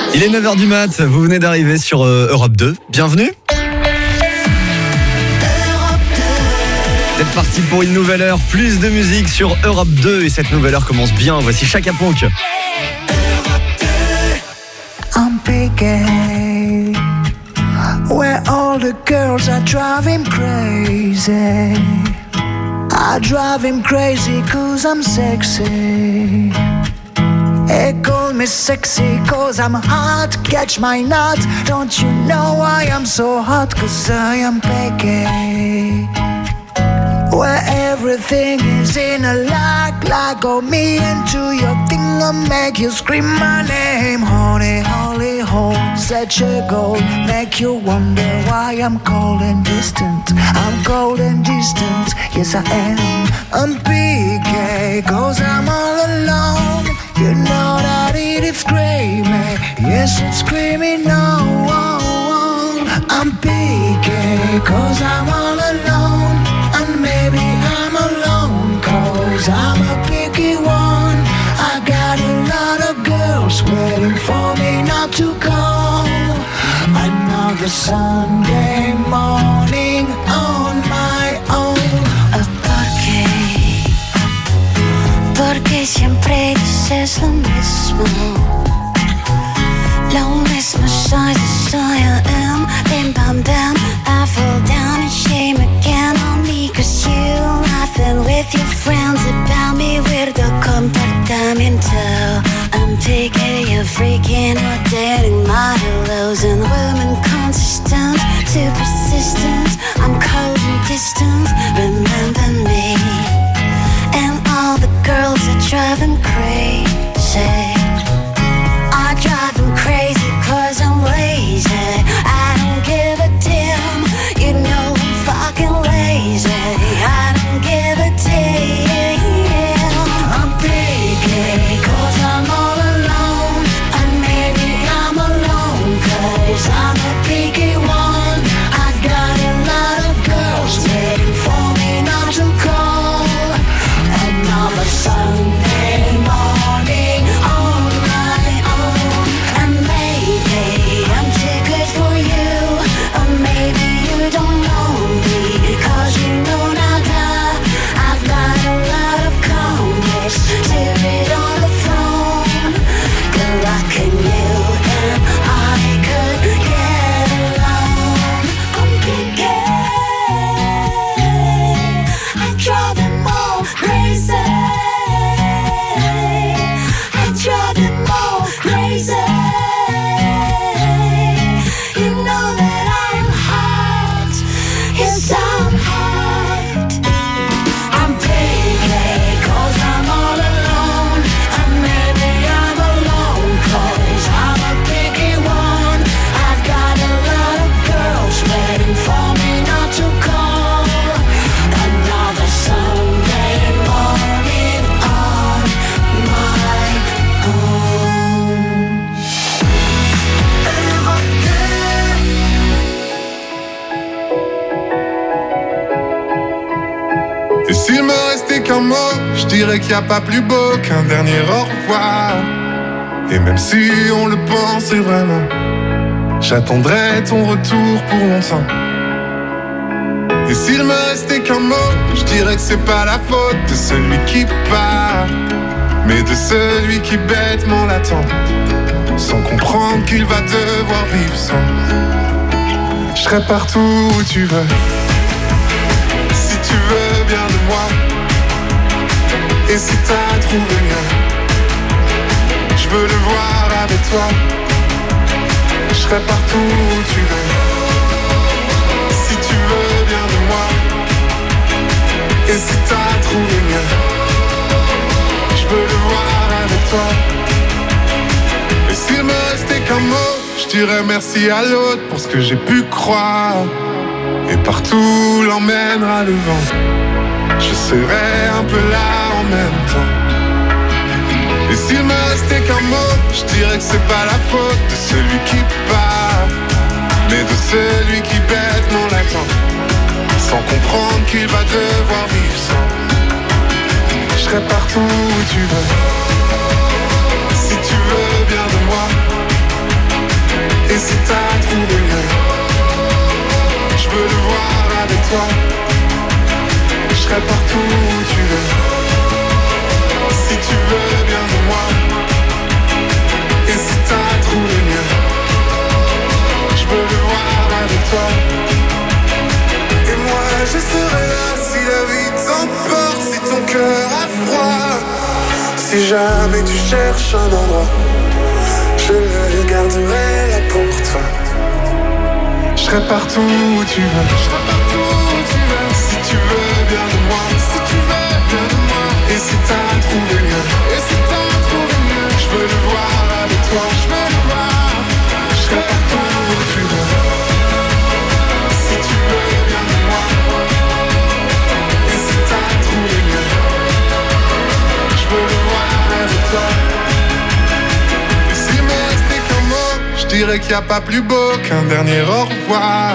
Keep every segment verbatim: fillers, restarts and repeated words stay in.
Il est neuf heures du mat, vous venez d'arriver sur euh, Europe deux, bienvenue. Vous êtes parti pour une nouvelle heure, plus de musique sur Europe deux et cette nouvelle heure commence bien, voici Chaka Ponk. I'm picky, where all the girls are driving crazy. I drive him crazy cause I'm sexy. They call me sexy cause I'm hot, catch my nut. Don't you know why I'm so hot? Cause I am picky, where everything is in a lock, lock on me into your thing and make you scream my name. Honey, holy hole, such a goal, make you wonder why I'm cold and distant. I'm cold and distant, yes I am. I'm picky, cause I'm all alone. You know that it is screaming, yes it's screaming no. I'm picky, cause I'm all alone. And maybe I'm alone, cause I'm a picky one. I got a lot of girls waiting for me not to go. Another Sunday morning on my own. Porque siempre dices lo mismo, lo mismo soy, soy I am. Bim bam bam, I fall down and shame again on me. Cause you laughing with your friends about me. Weirdo comportamiento. I'm taking you freaking or dating my hellos. And women consistent, too persistent. I'm cold and distant, remember me. And all the girls are driving crazy. I drive them crazy cause I'm lazy. I don't give a damn, you know I'm fucking lazy. I don't give a damn. I'm picky cause I'm all alone. And maybe I'm alone cause I'm a picky one. I've got a lot of girls waiting for me not to call. Another Sunday morning on my own. And maybe I'm too good for you, or maybe you don't know me, cause you know nada. I've got a lot of comments to read on the phone. Good luck in you and I could get along. I'm thinking I drive them all crazy. I drive them all crazy. You know that I'm hot. Yes, I'm hot. I'm picky cause I'm all alone. And maybe I'm alone cause I'm a picky one. I've got a lot of girls waiting for me not to call. Another Sunday morning on my own. Et s'il me restait qu'un mot, je dirais qu'il n'y a pas plus beau qu'un dernier au revoir. Et même si on le pensait vraiment, j'attendrai ton retour pour longtemps. Et s'il me restait qu'un mot, je dirais que c'est pas la faute de celui qui part, mais de celui qui bêtement l'attend, sans comprendre qu'il va devoir vivre sans. Je serai partout où tu veux, si tu veux bien de moi. Et si t'as trouvé mieux, je veux le voir avec toi. Je serai partout où tu veux, si tu veux bien de moi. Et si t'as trouvé mieux, je veux le voir avec toi. Et s'il me restait qu'un mot, je dirais merci à l'autre pour ce que j'ai pu croire. Et partout l'emmènera le vent, je serai un peu là en même temps. Et s'il me restait qu'un mot, je dirais que c'est pas la faute de celui qui part, mais de celui qui bêtement l'attend, sans comprendre qu'il va devoir vivre sans. Je serai partout où tu veux, si tu veux bien de moi. avec toi. Je serai partout où tu veux. Si tu veux bien de moi. Et si t'as trouvé mieux, je veux le voir avec toi. Et moi je serai là si la vie t'emporte, si ton cœur a froid. Si jamais tu cherches un endroit, je le garderai là pour toi. Je serai partout où tu veux. Je serai partout où tu veux. Si tu veux bien de moi. Si tu veux bien de moi. Et si t'as trouvé mieux. Et si t'as trouvé mieux. Je veux le voir avec toi. Je veux le voir. Je serai partout où tu veux. Si tu veux bien de moi. Et si t'as trouvé mieux. Je veux le voir avec toi. Et s'il me restait qu'un mot, je dirais qu'il n'y a pas plus beau qu'un dernier au revoir.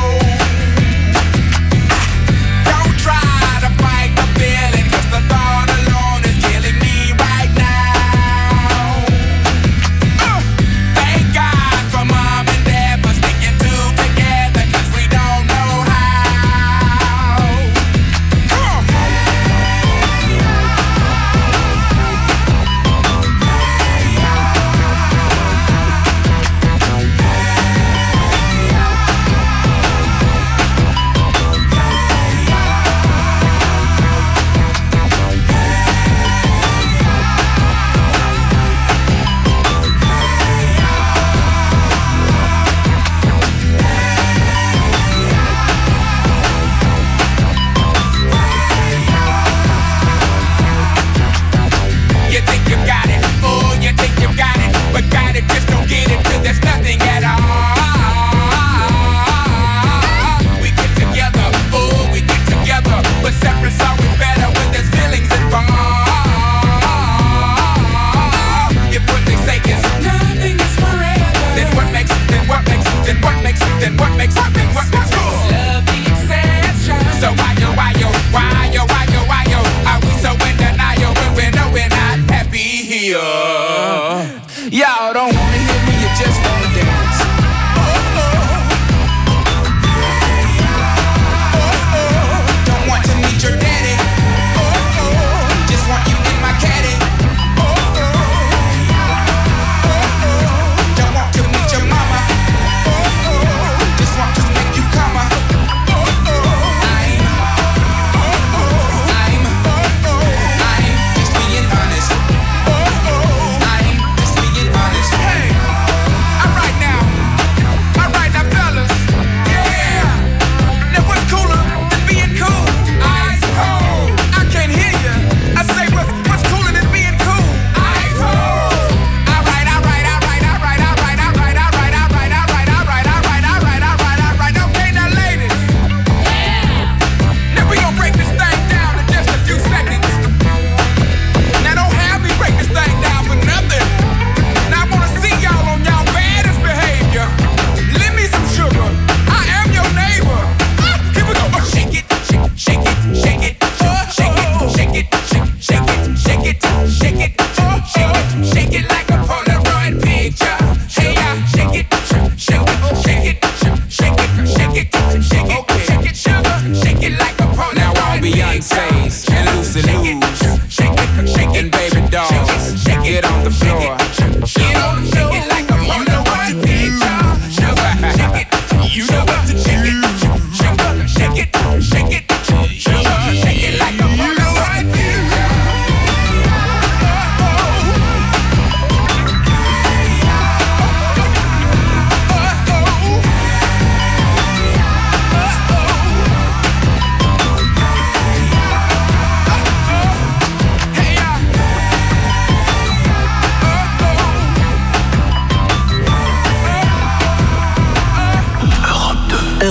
Thought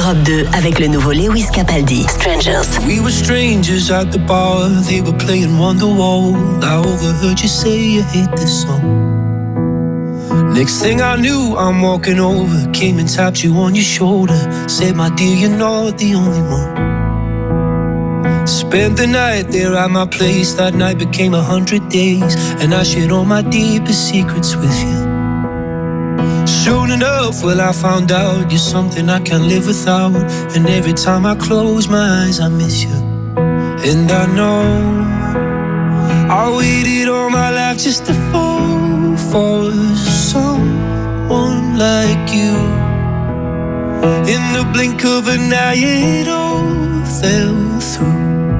Europe deux avec le nouveau Lewis Capaldi, Strangers. We were strangers at the bar, they were playing Wonderwall. I overheard you say you hate this song. Next thing I knew, I'm walking over, came and tapped you on your shoulder, said, my dear, you're not the only one. Spent the night there at my place, that night became a hundred days, and I shared all my deepest secrets with you. Soon enough, well, I found out you're something I can't live without, and every time I close my eyes, I miss you. And I know I waited all my life just to fall for someone like you. In the blink of an eye, it all fell through.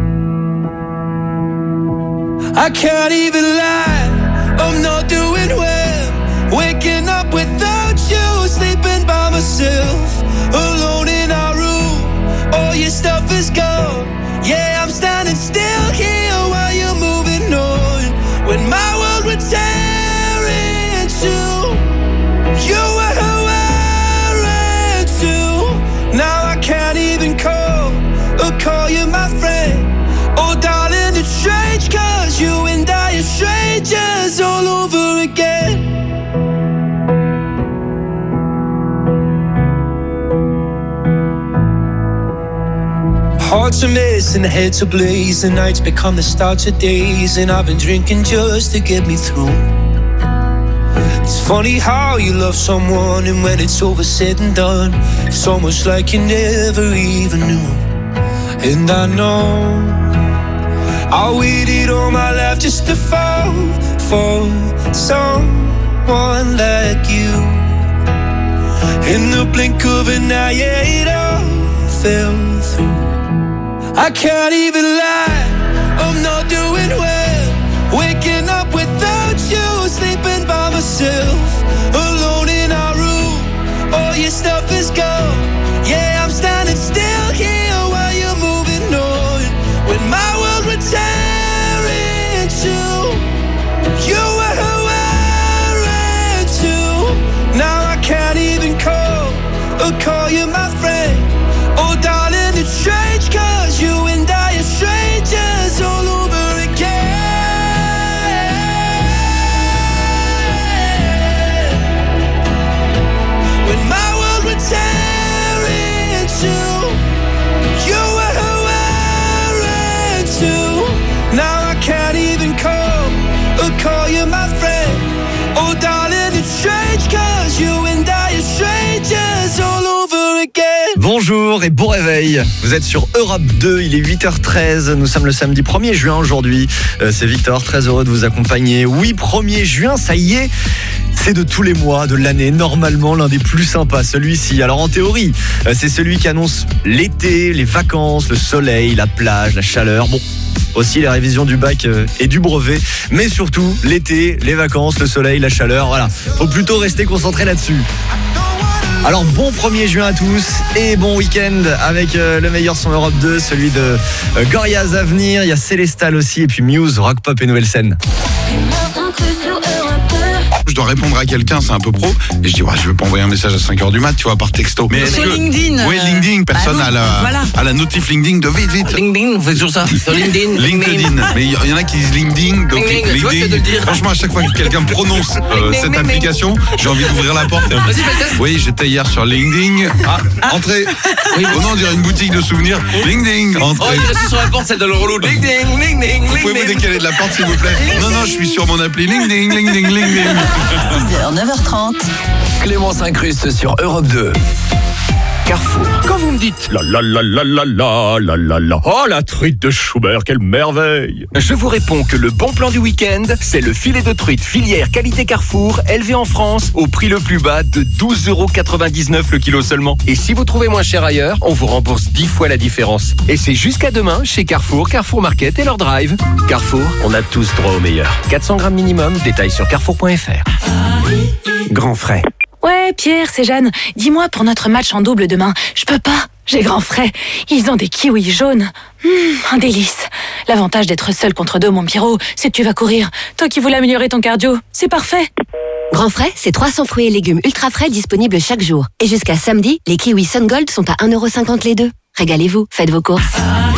I can't even lie, I'm not doing well. Waking up without you, sleeping by myself, alone in our room. All your stuff is gone. Yeah, I'm standing still here while you're moving on. When my world would tear into, you were wearing too. Now I can't even call or call you my friend. Oh darling, it's strange, cause you and I are strangers all over again. Hearts are mess and heads ablaze, the nights become the starts of days, and I've been drinking just to get me through. It's funny how you love someone, and when it's over said and done, it's almost like you never even knew. And I know I waited all my life just to fall for someone like you. In the blink of an eye, yeah, it all fell through. I can't even lie, I'm not doing well. Waking up without you, sleeping by myself, alone in our room. All your stuff is gone. Yeah, I'm standing still here while you're moving on. When my world would tear into, you were wearing too. Now I can't even call or call you my friend. Oh darling, it's strange, cause you and I are strangers all over again. When my world would tear into, you were wearing too. Now I can't even call or call you my friend. Oh darling, it's strange, cause you and I are strangers all over again. Bonjour et bon réveil, vous êtes sur Europe deux, il est huit heures treize, nous sommes le samedi premier juin aujourd'hui, euh, c'est Victor, très heureux de vous accompagner. Oui, premier juin, ça y est, c'est de tous les mois de l'année, normalement l'un des plus sympas, celui-ci. Alors en théorie, euh, c'est celui qui annonce l'été, les vacances, le soleil, la plage, la chaleur, bon, aussi les révisions du bac euh, et du brevet, mais surtout l'été, les vacances, le soleil, la chaleur, voilà, faut plutôt rester concentré là-dessus. Alors bon premier juin à tous et bon week-end avec euh, le meilleur son Europe deux, celui de euh, Gorillaz à venir, il y a Célestal aussi et puis Muse, Rock Pop et Nouvelle Scène. Je dois répondre à quelqu'un, c'est un peu pro, et je dis ouais, je vais pas envoyer un message à cinq heures du mat, tu vois, par texto. Mais sur que... LinkedIn. Oui, LinkedIn, personne bah non, à la voilà. à la notif LinkedIn de vite vite. LinkedIn, on fait toujours ça. Sur LinkedIn. LinkedIn. Mais il y en a qui disent LinkedIn, donc LinkedIn, tu vois, je vais te le dire. Franchement, à chaque fois que quelqu'un prononce euh, cette LinkedIn. application, j'ai envie d'ouvrir la porte. Vas-y, fais le test. Oui, j'étais hier sur LinkedIn. Ah, entrez. Oui, Oh non, on dirait une boutique de souvenirs. LinkedIn, Oh, entrez. il reste sur la porte, celle de le relou. LinkedIn, LinkedIn, Vous pouvez vous décaler de la porte, s'il vous plaît. Non, non, je suis sur mon appli LinkedIn, LinkedIn, LinkedIn. six heures, neuf heures trente. Clémence incruste sur Europe deux. Carrefour. Quand vous me dites la la la la la la la la la, oh la truite de Schubert, quelle merveille! Je vous réponds que le bon plan du week-end, c'est le filet de truite filière qualité Carrefour, élevé en France, au prix le plus bas de douze euros quatre-vingt-dix-neuf le kilo seulement. Et si vous trouvez moins cher ailleurs, on vous rembourse dix fois la différence. Et c'est jusqu'à demain chez Carrefour, Carrefour Market et leur drive. Carrefour, on a tous droit au meilleur. quatre cents grammes minimum, détail sur carrefour point f r. Grand frais. Ouais, Pierre, c'est Jeanne. Dis-moi, pour notre match en double demain, je peux pas. J'ai grand frais. Ils ont des kiwis jaunes. Mmh, un délice. L'avantage d'être seul contre deux, mon Pierrot, c'est que tu vas courir. Toi qui voulais améliorer ton cardio, c'est parfait. Grand frais, c'est trois cents fruits et légumes ultra frais disponibles chaque jour. Et jusqu'à samedi, les kiwis Sun Gold sont à un euro cinquante les deux. Régalez-vous, faites vos courses.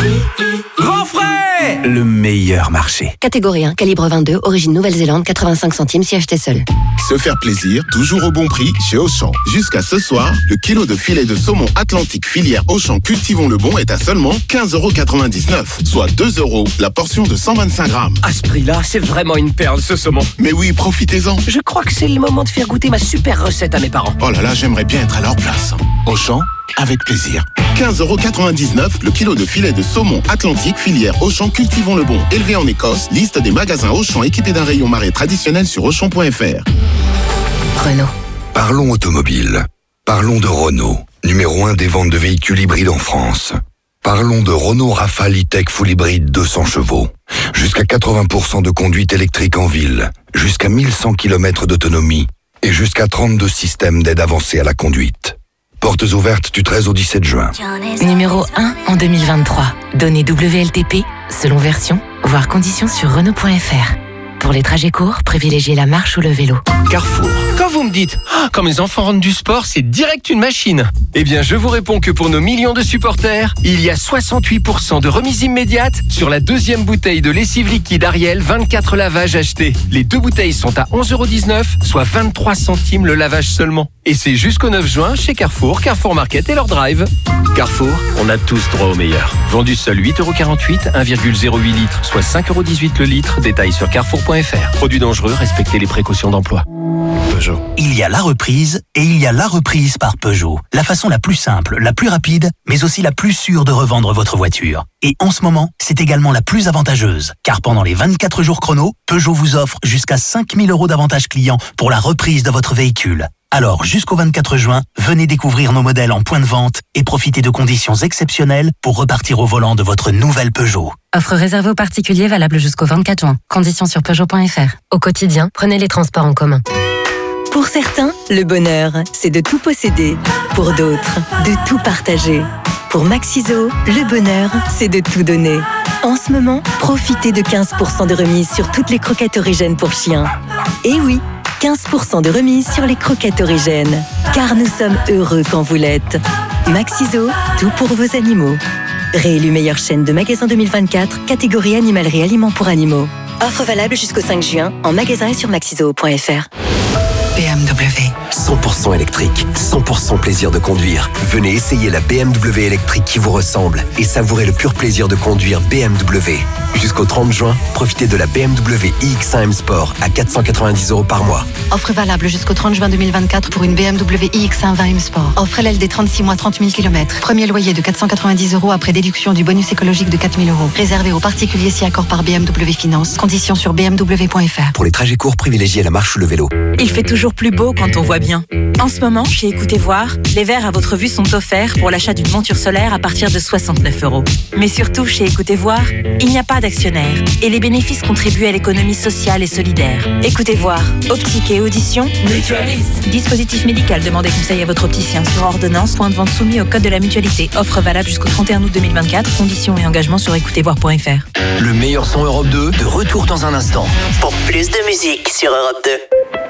Grand frais, le meilleur marché. Catégorie un, calibre vingt-deux, origine Nouvelle-Zélande, quatre-vingt-cinq centimes si acheté seul. Se faire plaisir, toujours au bon prix chez Auchan. Jusqu'à ce soir, le kilo de filet de saumon Atlantique filière Auchan Cultivons le Bon est à seulement quinze euros quatre-vingt-dix-neuf, soit deux euros la portion de cent vingt-cinq grammes. À ce prix-là, c'est vraiment une perle ce saumon. Mais oui, profitez-en. Je crois que c'est le moment de faire goûter ma super recette à mes parents. Oh là là, j'aimerais bien être à leur place. Auchan, avec plaisir. quinze euros quatre-vingt-dix-neuf le kilo de filet de saumon Atlantique filière Auchan Cultivons le Bon. Élevé en Écosse, liste des magasins Auchan équipés d'un rayon marais traditionnel sur auchan point f r. Renault. Parlons automobile. Parlons de Renault, numéro un des ventes de véhicules hybrides en France. Parlons de Renault Rafale E-Tech Full Hybride deux cents chevaux. Jusqu'à quatre-vingts pour cent de conduite électrique en ville, jusqu'à mille cent kilomètres d'autonomie et jusqu'à trente-deux systèmes d'aide avancée à la conduite. Portes ouvertes du treize au dix-sept juin. Numéro un en deux mille vingt-trois. Données W L T P, selon version, voire conditions sur Renault point f r. Pour les trajets courts, privilégiez la marche ou le vélo. Carrefour. Quand vous me dites ah, « Quand mes enfants rentrent du sport, c'est direct une machine », eh bien, je vous réponds que pour nos millions de supporters, il y a soixante-huit pour cent de remise immédiate sur la deuxième bouteille de lessive liquide Ariel vingt-quatre lavages achetés. Les deux bouteilles sont à onze euros dix-neuf, soit vingt-trois centimes le lavage seulement. Et c'est jusqu'au neuf juin chez Carrefour, Carrefour Market et leur drive. Carrefour, on a tous droit au meilleur. Vendu seul huit euros quarante-huit, un virgule zéro huit litres, soit cinq euros dix-huit le litre. Détail sur carrefour point f r. Produit dangereux, respectez les précautions d'emploi. Peugeot. Il y a la reprise et il y a la reprise par Peugeot. La façon la plus simple, la plus rapide, mais aussi la plus sûre de revendre votre voiture. Et en ce moment, c'est également la plus avantageuse. Car pendant les vingt-quatre jours chrono, Peugeot vous offre jusqu'à cinq mille euros d'avantages clients pour la reprise de votre véhicule. Alors, jusqu'au vingt-quatre juin, venez découvrir nos modèles en point de vente et profitez de conditions exceptionnelles pour repartir au volant de votre nouvelle Peugeot. Offre réservée aux particuliers valable jusqu'au vingt-quatre juin. Conditions sur Peugeot point f r. Au quotidien, prenez les transports en commun. Pour certains, le bonheur, c'est de tout posséder. Pour d'autres, de tout partager. Pour Maxiso, le bonheur, c'est de tout donner. En ce moment, profitez de quinze pour cent de remise sur toutes les croquettes origènes pour chiens. Et oui, quinze pour cent de remise sur les croquettes origènes. Car nous sommes heureux quand vous l'êtes. Maxiso, tout pour vos animaux. Réélu meilleure chaîne de magasins deux mille vingt-quatre, catégorie animalerie aliments pour animaux. Offre valable jusqu'au cinq juin, en magasin et sur maxiso point f r. B M W. cent pour cent électrique, cent pour cent plaisir de conduire. Venez essayer la B M W électrique qui vous ressemble et savourez le pur plaisir de conduire B M W. Jusqu'au trente juin, profitez de la B M W i X un M Sport à quatre cent quatre-vingt-dix euros par mois. Offre valable jusqu'au trente juin deux mille vingt-quatre pour une B M W i X un vingt M Sport. Offre L L D trente-six mois, trente mille kilomètres. Premier loyer de quatre cent quatre-vingt-dix euros après déduction du bonus écologique de quatre mille euros. Réservé aux particuliers si accord par B M W Finance. Conditions sur b m w point f r. Pour les trajets courts, privilégiez la marche ou le vélo. Il fait toujours plus beau quand on voit bien. En ce moment, chez Écoutez Voir, les verres à votre vue sont offerts pour l'achat d'une monture solaire à partir de soixante-neuf euros. Mais surtout, chez Écoutez Voir, il n'y a pas d'actionnaire et les bénéfices contribuent à l'économie sociale et solidaire. Écoutez Voir, optique et audition, mutualiste. Dispositif médical, demandez conseil à votre opticien sur ordonnance, point de vente soumis au code de la mutualité. Offre valable jusqu'au trente et un août deux mille vingt-quatre, conditions et engagements sur écoutez voir point f r. Le meilleur son Europe deux, de retour dans un instant. Pour plus de musique sur Europe deux.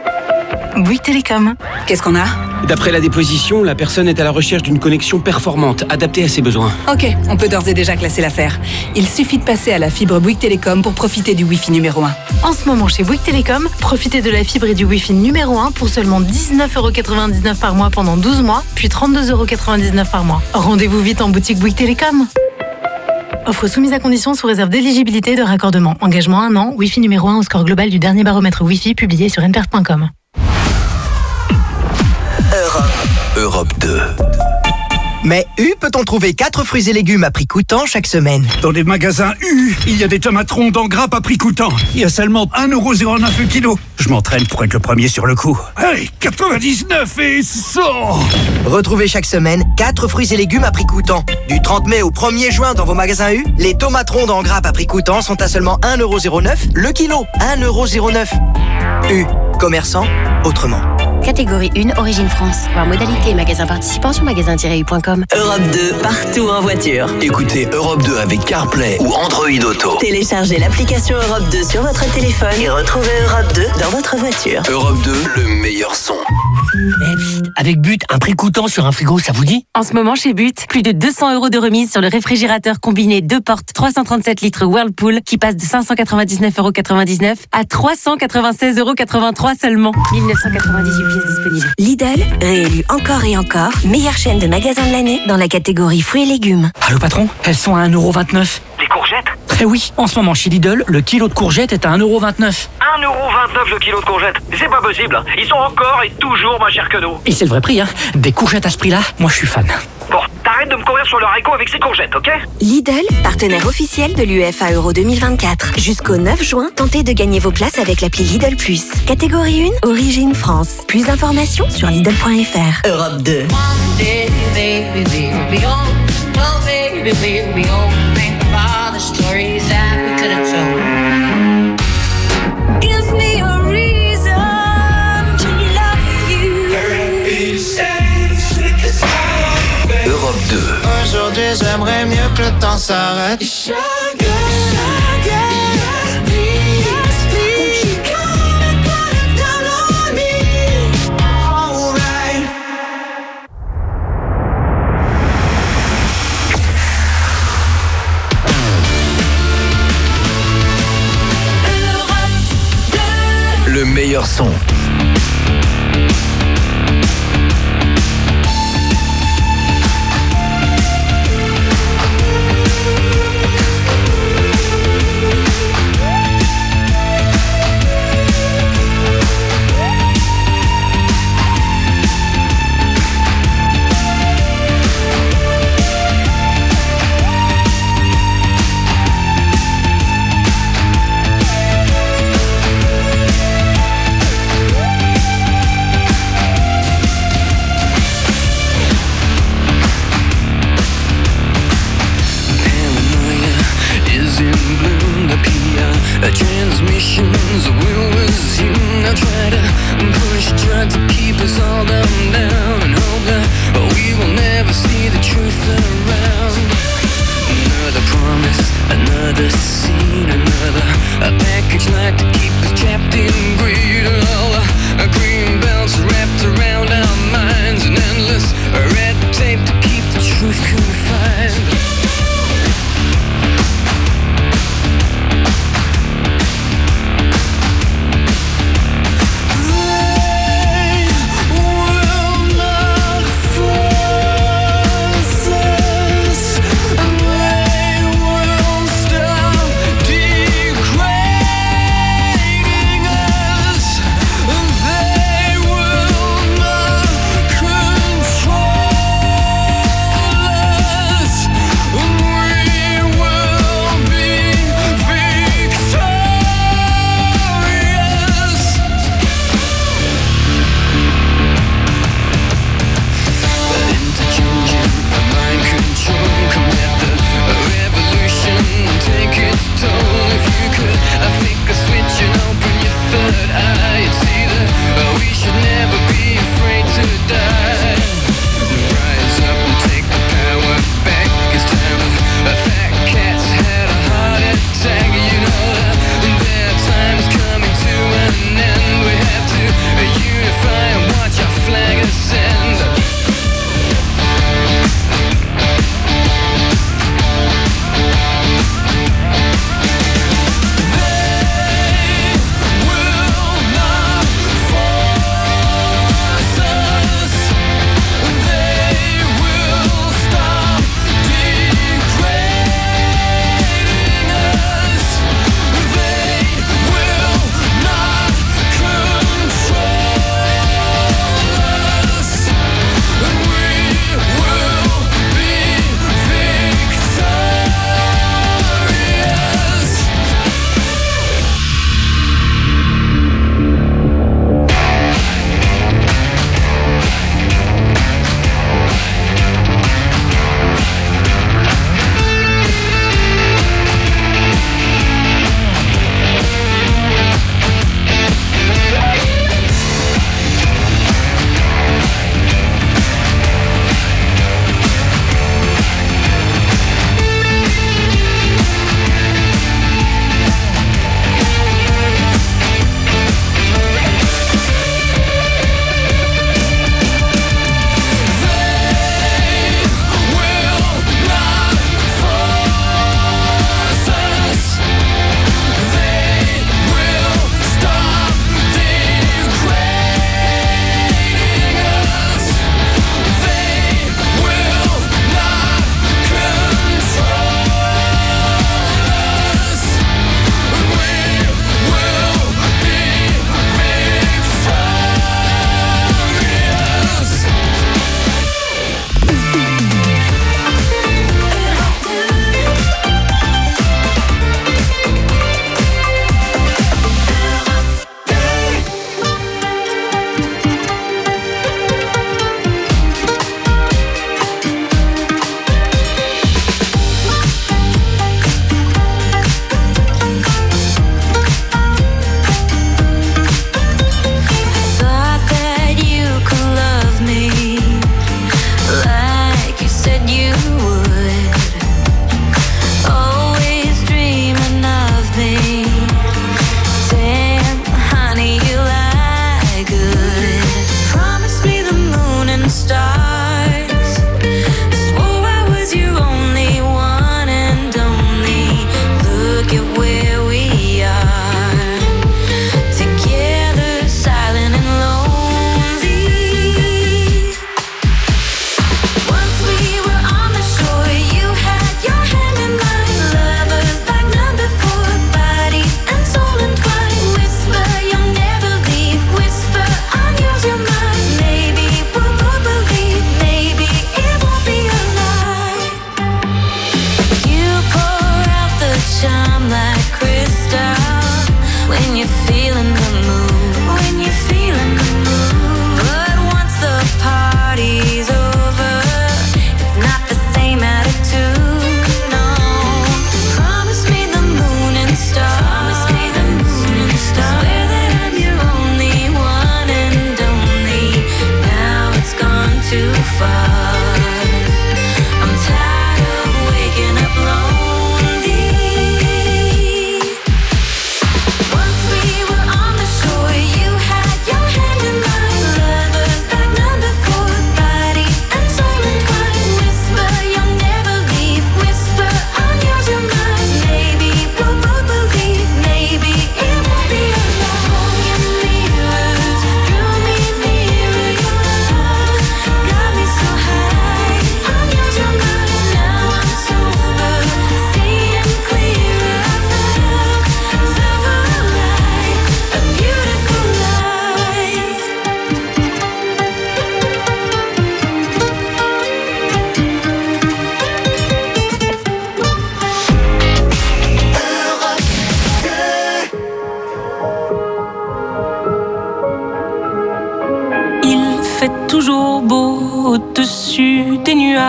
Bouygues Télécom. Qu'est-ce qu'on a? D'après la déposition, la personne est à la recherche d'une connexion performante, adaptée à ses besoins. Ok, on peut d'ores et déjà classer l'affaire. Il suffit de passer à la fibre Bouygues Télécom pour profiter du Wi-Fi numéro un. En ce moment, chez Bouygues Télécom, profitez de la fibre et du Wi-Fi numéro un pour seulement dix-neuf euros quatre-vingt-dix-neuf par mois pendant douze mois, puis trente-deux euros quatre-vingt-dix-neuf par mois. Rendez-vous vite en boutique Bouygues Télécom. Offre soumise à condition sous réserve d'éligibilité de raccordement. Engagement un an, Wi-Fi numéro un au score global du dernier baromètre Wi-Fi publié sur n p r point com. Europe. Europe deux. Mais U peut-on trouver quatre fruits et légumes à prix coûtant chaque semaine? Dans les magasins U, il y a des tomates rondes en grappe à prix coûtant. Il y a seulement un euro zéro neuf le kilo. Je m'entraîne pour être le premier sur le coup. Hey, quatre-vingt-dix-neuf et cent. Retrouvez chaque semaine quatre fruits et légumes à prix coûtant. Du trente mai au premier juin dans vos magasins U, les tomates rondes en grappe à prix coûtant sont à seulement un euro zéro neuf le kilo. un euro zéro neuf. U, commerçant autrement. Catégorie un, Origine France. Voir modalité et magasin participant sur magasin tiret u point com. Europe deux, partout en voiture. Écoutez Europe deux avec CarPlay ou Android Auto. Téléchargez l'application Europe deux sur votre téléphone et retrouvez Europe deux dans votre voiture. Europe deux, le meilleur son. Eh, psst, avec But, un prix coûtant sur un frigo, ça vous dit? En ce moment, chez But, plus de deux cents euros de remise sur le réfrigérateur combiné deux portes trois cent trente-sept litres Whirlpool qui passe de cinq cent quatre-vingt-dix-neuf euros quatre-vingt-dix-neuf à trois cent quatre-vingt-seize euros quatre-vingt-trois seulement. mille neuf cent quatre-vingt-dix-huit pièces disponibles. Lidl, réélu encore et encore, meilleure chaîne de magasins de l'année dans la catégorie fruits et légumes. Allô patron, elles sont à un euro vingt-neuf. Les courgettes? Eh oui, en ce moment chez Lidl, le kilo de courgettes est à un euro vingt-neuf. un euro vingt-neuf le kilo de courgettes? C'est pas possible. Ils sont encore et toujours moins chers que nous. Et c'est le vrai prix, hein. Des courgettes à ce prix-là, moi je suis fan. Bon, t'arrêtes de me courir sur le haricot avec ces courgettes, ok? Lidl, partenaire officiel de l'U E F A Euro deux mille vingt-quatre. Jusqu'au neuf juin, tentez de gagner vos places avec l'appli Lidl Plus. Catégorie un, Origine France. Plus d'informations sur Lidl point F R. Europe deux. Europe deux. Aujourd'hui j'aimerais mieux que le temps s'arrête. Le meilleur son. The transmissions will resume. I try to push, try to keep us all down, down, and hope that we will never see the truth around. Another promise, another scene, another a package like to keep us trapped in greed. All the green belts wrapped around our minds, and endless red tape to keep the truth confined.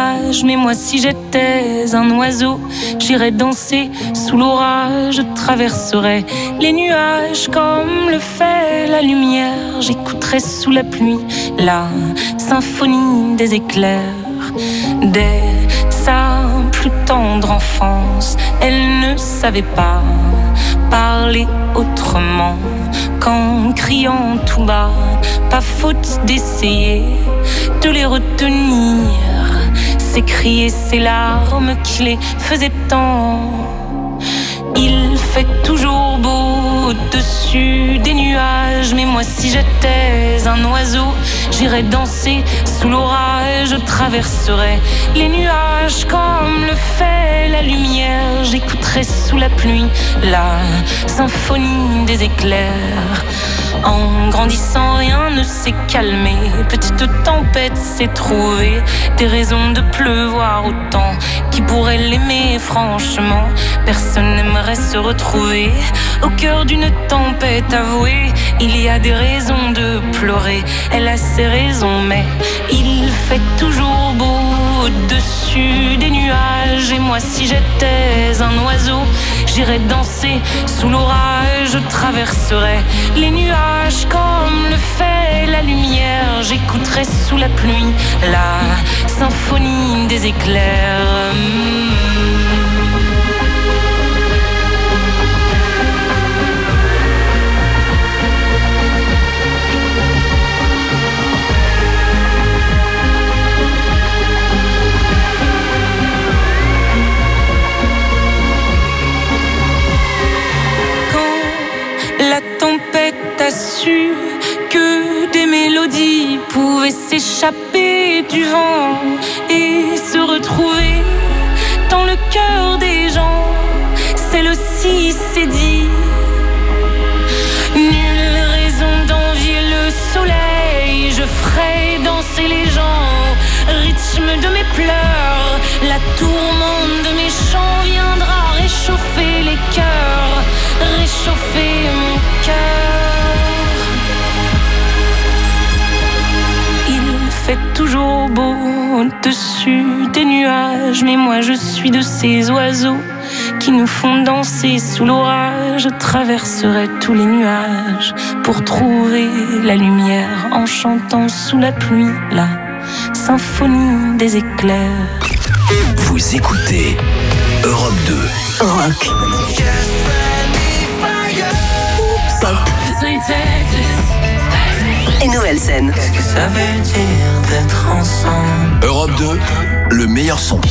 nuages, mais moi si j'étais un oiseau, j'irais danser sous l'orage, je traverserais les nuages comme le fait la lumière, j'écouterais sous la pluie la symphonie des éclairs. Dès sa plus tendre enfance, elle ne savait pas parler autrement qu'en criant tout bas. Pas faute d'essayer de les retenir, ces cris et ces larmes qui les faisaient tant. Il fait toujours beau au-dessus des nuages, mais moi si j'étais un oiseau, j'irais danser sous l'orage, je traverserais les nuages comme le fait la lumière, j'écouterais sous la pluie la symphonie des éclairs. En grandissant, rien ne s'est calmé, petite tempête s'est trouvée, des raisons de pleuvoir autant. Qui pourrait l'aimer franchement? Personne n'aimerait se retrouver au cœur d'une tempête avouée. Il y a des raisons de pleurer, elle a ses raisons, mais il fait toujours beau au-dessus des nuages. Et moi si j'étais un oiseau, j'irais danser sous l'orage, je traverserais les nuages comme le fait la lumière, j'écouterais sous la pluie la symphonie des éclairs. La tempête a su que des mélodies pouvaient s'échapper du vent et se retrouver dans le cœur des gens. Celle aussi s'est dit, nulle raison d'envier le soleil, je ferai danser les gens au rythme de mes pleurs. La tourmente de mes chants viendra réchauffer les cœurs, réchauffer mon cœur. Il fait toujours beau au-dessus des nuages, mais moi je suis de ces oiseaux qui nous font danser sous l'orage. Je traverserai tous les nuages pour trouver la lumière en chantant sous la pluie la symphonie des éclairs. Vous écoutez Europe deux. Rock. Pop. Et nouvelle scène. Qu'est-ce que ça veut dire d'être ensemble? Europe deux, le meilleur son.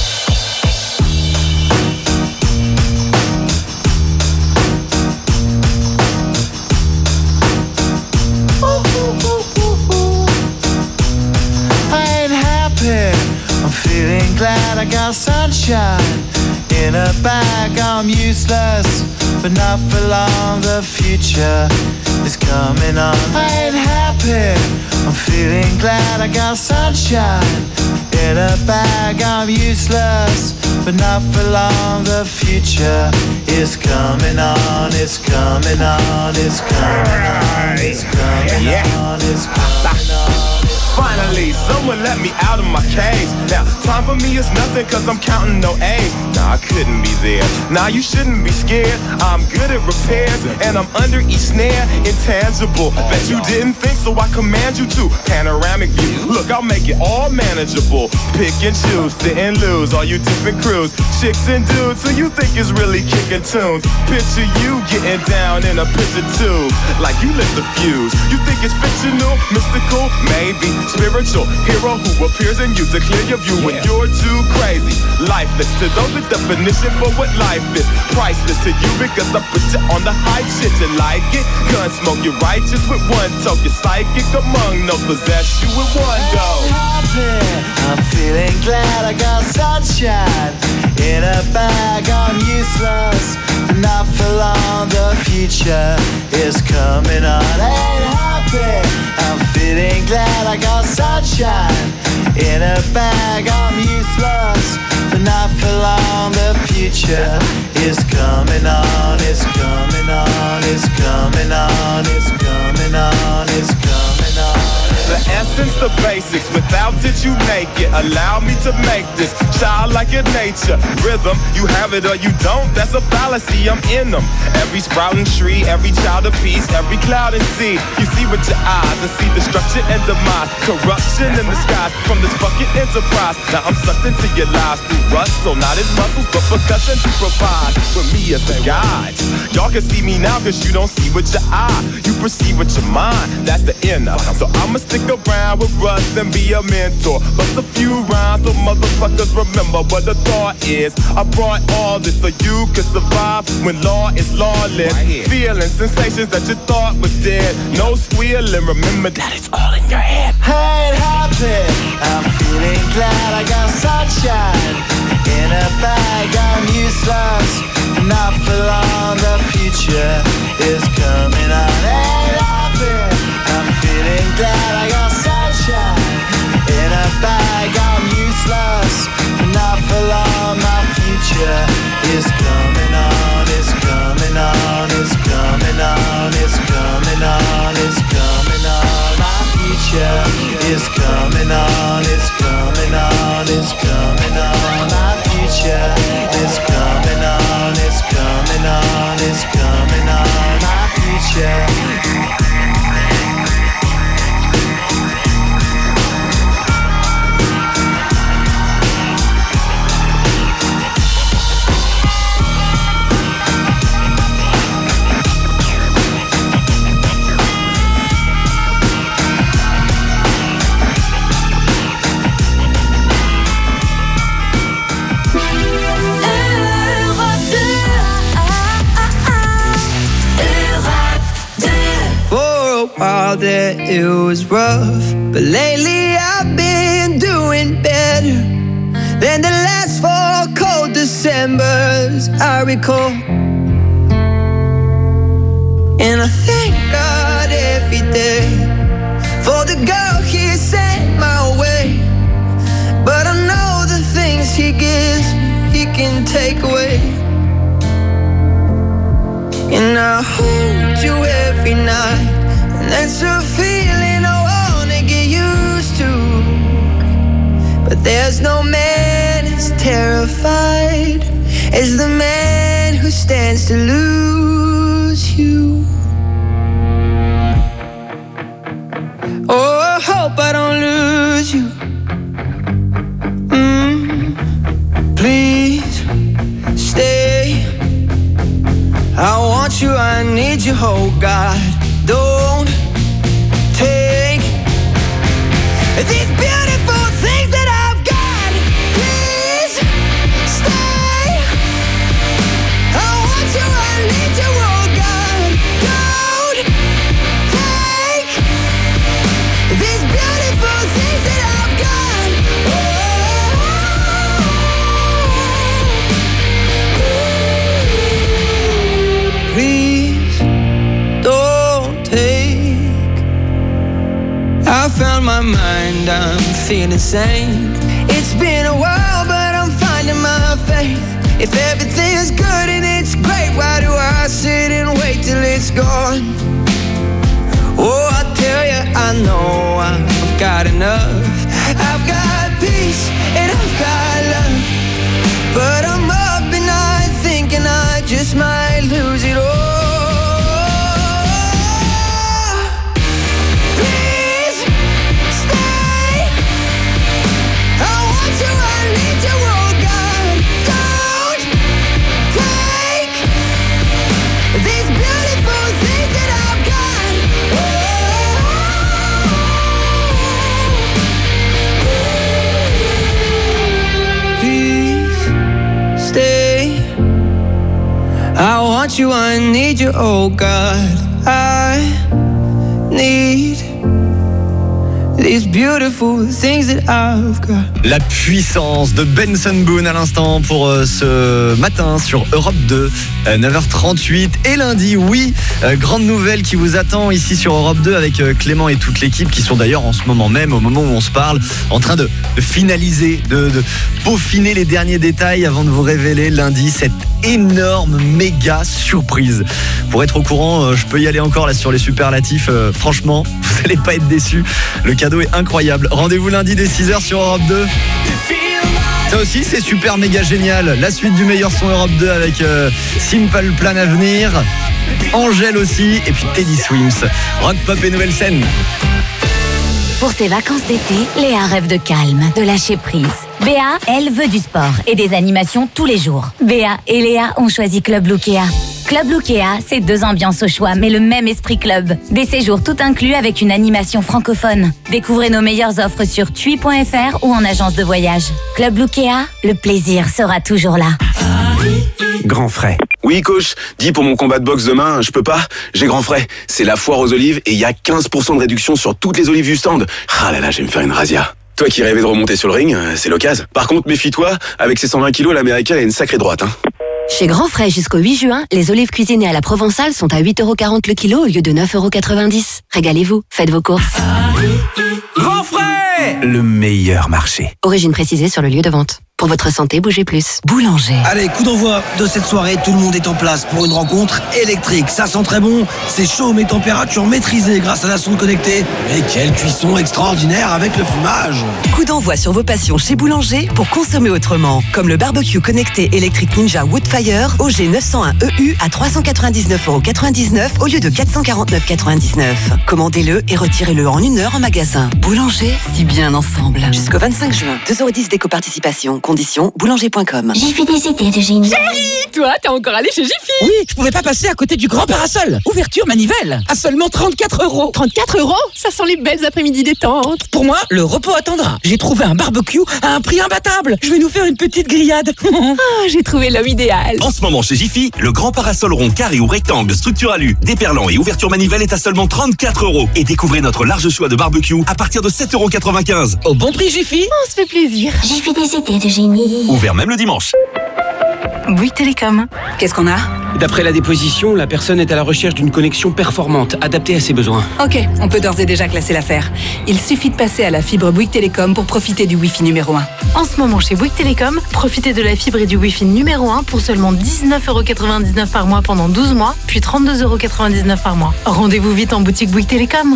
I ain't happy, I'm feeling glad I got sunshine in a bag. I'm useless, but not for long. The future is coming on. I ain't happy, I'm feeling glad I got sunshine in a bag. I'm useless, but not for long. The future is coming on. It's coming on. It's coming on. It's coming on. It's coming on. Finally, someone let me out of my cage. Now, time for me is nothing cause I'm counting no A's. Nah, I couldn't be there. Nah, you shouldn't be scared. I'm good at repairs and I'm under each snare. Intangible, bet you didn't think, so I command you to. Panoramic view, look, I'll make it all manageable. Pick and choose, sit and lose, all you different crews. Chicks and dudes who you think is really kicking tunes. Picture you getting down in a picture tube, like you lit the fuse. You think it's fictional, mystical, maybe. Spiritual hero who appears in you to clear your view when you're too crazy. Lifeless to those, the definition for what life is. Priceless to you because I put you on the hype shit. You like it? Gun smoke, you're righteous with one toke. You're psychic among those, possess you with one go. I'm feeling glad I got sunshine in a bag. I'm useless, but not for long. The future is coming on. Ain't happy, I'm feeling glad I got sunshine in a bag. I'm useless, but not for long. The future is coming on. It's coming on. It's coming on. It's coming on. It's coming on. The S since the basics. Without it, you make it. Allow me to make this childlike in nature. Rhythm, you have it or you don't. That's a fallacy. I'm in them. Every sprouting tree, every child of peace, every cloud and sea. You see with your eyes and see destruction and demise, corruption in the skies from this fucking enterprise. Now I'm sucked into your lives through rust, so not as muscles, but percussion to provide for me as a guide. Y'all can see me now cause you don't see with your eye. You perceive with your mind, that's the inner. So I'ma stick around with Russ and be a mentor. Bust a few rhymes so motherfuckers remember what the thought is. I brought all this so you can survive when law is lawless. Right, feeling sensations that you thought was dead. No squealing, remember that it's all in your head. Hey, it happened. I'm feeling glad I got sunshine in a bag. I'm useless, not for long. The future is coming on. Hey, it happened. I'm feeling glad I got sunshine in a bag. I'm useless, not for long. My future is coming on. It's coming on. It's coming on. It's coming on. It's coming on. My future is coming on. It's coming on. It's coming on. My future is coming on. It's coming on. It's coming on. My future. While there it was rough, but lately I've been doing better than the last four cold Decembers I recall. And I thank God every day for the girl He sent my way. But I know the things He gives me, He can take away. And I hold you every night, and that's a feeling I wanna get used to. But there's no man as terrified as the man who stands to lose you. Oh, I hope I don't lose you. Mm, please stay. I want you, I need you, oh God. Don't take these beautiful things that I've got. Please stay. I want you, I need you, oh God. Don't take these beautiful things that I've got. Oh. Please don't take. I found my mind, I'm feeling sane. It's been a while, but I'm finding my faith. If everything is good and it's great, why do I sit and wait till it's gone? Oh, I tell you, I know I've got enough. I've got peace and I've got love, but I'm up at night thinking I just might lose it all. I want you, I need you, oh God. I need these beautiful things that I've got. La puissance de Benson Boone à l'instant pour euh, ce matin sur Europe deux, euh, neuf heures trente-huit. Et lundi, oui, euh, grande nouvelle qui vous attend ici sur Europe deux avec euh, Clément et toute l'équipe qui sont d'ailleurs en ce moment même, au moment où on se parle, en train de, de finaliser, de, de peaufiner les derniers détails avant de vous révéler lundi cette énorme méga surprise. Pour être au courant, euh, je peux y aller encore là sur les superlatifs. Euh, franchement, vous n'allez pas être déçus. Le cadeau cadeau est incroyable. Rendez-vous lundi dès six heures sur Europe deux. Ça aussi, c'est super méga génial. La suite du meilleur son Europe deux avec euh, Simple Plan à venir, Angèle aussi, et puis Teddy Swims. Rock, pop et nouvelle scène. Pour ses vacances d'été, Léa rêve de calme, de lâcher prise. Béa, elle veut du sport et des animations tous les jours. Béa et Léa ont choisi Club Lookea. Club Lookea, c'est deux ambiances au choix, mais le même esprit club. Des séjours tout inclus avec une animation francophone. Découvrez nos meilleures offres sur tui point f r ou en agence de voyage. Club Lookea, le plaisir sera toujours là. Grand frais. Oui, coach, dis pour mon combat de boxe demain, je peux pas. J'ai grand frais. C'est la foire aux olives et il y a quinze pour cent de réduction sur toutes les olives du stand. Ah là là, je vais me faire une razzia. Toi qui rêvais de remonter sur le ring, c'est l'occasion. Par contre, méfie-toi, avec ses cent vingt kilos, l'américaine a une sacrée droite, hein. Chez Grand Frais jusqu'au huit juin, les olives cuisinées à la Provençale sont à huit euros quarante le kilo au lieu de neuf euros quatre-vingt-dix. Régalez-vous, faites vos courses. Grand Frais, le meilleur marché. Origine précisée sur le lieu de vente. Pour votre santé, bougez plus. Boulanger. Allez, coup d'envoi de cette soirée. Tout le monde est en place pour une rencontre électrique. Ça sent très bon. C'est chaud, mais température maîtrisée grâce à la sonde connectée. Et quelle cuisson extraordinaire avec le fumage. Coup d'envoi sur vos passions chez Boulanger pour consommer autrement. Comme le barbecue connecté électrique Ninja Woodfire O G neuf cent un E U à trois cent quatre-vingt-dix-neuf euros quatre-vingt-dix-neuf au lieu de quatre cent quarante-neuf euros quatre-vingt-dix-neuf. Commandez-le et retirez-le en une heure en magasin. Boulanger, si bien ensemble. Jusqu'au vingt-cinq juin. deux euros dix d'éco-participation. Conditions boulanger point com. J'ai fait des idées de génie. Chérie, toi, t'es encore allé chez Jiffy? Oui, je pouvais pas passer à côté du grand parasol. Ouverture manivelle, à seulement trente-quatre euros. trente-quatre euros? Ça sent les belles après-midi détentes. Pour moi, le repos attendra. J'ai trouvé un barbecue à un prix imbattable. Je vais nous faire une petite grillade. Oh, j'ai trouvé l'homme idéal. En ce moment chez Jiffy, le grand parasol rond, carré ou rectangle, structure alu, déperlant et ouverture manivelle est à seulement trente-quatre euros. Et découvrez notre large choix de barbecue à partir de sept euros quatre-vingt-quinze. Au bon prix Jiffy. On se fait plaisir. J'ai fait des idées de génie. Ouvert même le dimanche. Bouygues Télécom. Qu'est-ce qu'on a? D'après la déposition, la personne est à la recherche d'une connexion performante, adaptée à ses besoins. Ok, on peut d'ores et déjà classer l'affaire. Il suffit de passer à la fibre Bouygues Télécom pour profiter du Wi-Fi numéro un. En ce moment, chez Bouygues Télécom, profitez de la fibre et du Wi-Fi numéro un pour seulement dix-neuf euros quatre-vingt-dix-neuf par mois pendant douze mois, puis trente-deux euros quatre-vingt-dix-neuf par mois. Rendez-vous vite en boutique Bouygues Télécom.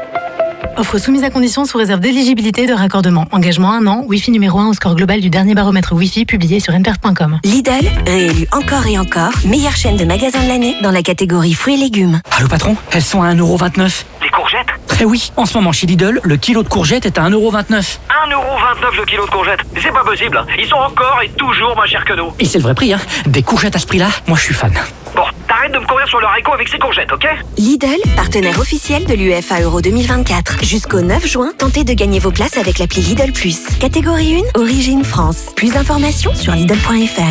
Offre soumise à condition sous réserve d'éligibilité de raccordement. Engagement un an, Wi-Fi numéro un au score global du dernier baromètre Wi-Fi publié sur n p r point com. Lidl, réélu encore et encore, meilleure chaîne de magasins de l'année dans la catégorie fruits et légumes. Allô patron, elles sont à un euro vingt-neuf. Les courgettes? Eh oui, en ce moment chez Lidl, le kilo de courgettes est à un euro vingt-neuf. un euro vingt-neuf le kilo de courgettes. C'est pas possible. Ils sont encore et toujours moins chers que nous. Et c'est le vrai prix, hein. Des courgettes à ce prix-là, moi je suis fan. Bon, t'arrêtes de me courir sur le haricot avec ces courgettes, ok? Lidl, partenaire officiel de l'U F A Euro deux mille vingt-quatre. Jusqu'au neuf juin, tentez de gagner vos places avec l'appli Lidl Plus. Catégorie un, origine France. Plus d'informations sur lidl point f